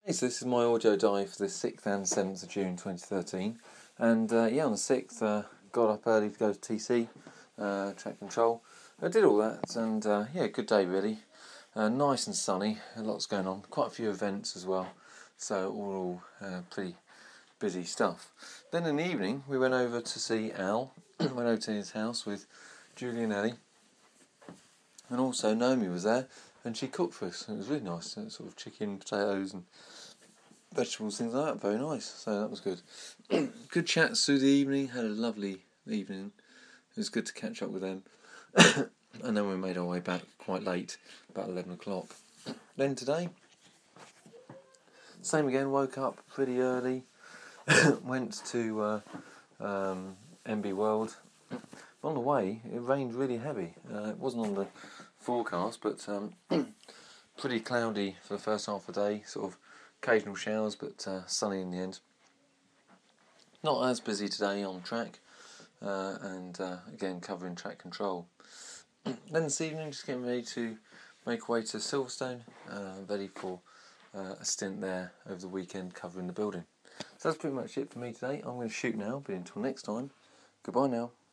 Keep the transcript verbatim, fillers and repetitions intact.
Hey, so this is my audio diary for the sixth and seventh of June twenty thirteen, and uh, yeah, on the sixth, uh, got up early to go to T C, uh, track control. I did all that, and uh, yeah, good day really. Uh, nice and sunny, lots going on, quite a few events as well, so all uh, pretty busy stuff. Then in the evening, we went over to see Al, went over to his house with Julie and Ellie, and also Naomi was there, and she cooked for us. It was really nice, sort of chicken, potatoes, and vegetables, things like that. Very nice. So that was good. Good chats through the evening. Had a lovely evening. It was good to catch up with them. And then we made our way back quite late, about eleven o'clock. Then today, same again. Woke up pretty early. Went to uh, um, M B World. On the way, it rained really heavy. Uh, it wasn't on the forecast, but um, pretty cloudy for the first half of the day. Sort of occasional showers, but uh, sunny in the end. Not as busy today on track, uh, and uh, again covering track control. Then this evening, just getting ready to make way to Silverstone, uh, ready for uh, a stint there over the weekend covering the building. So that's pretty much it for me today. I'm going to shoot now, but until next time, goodbye now.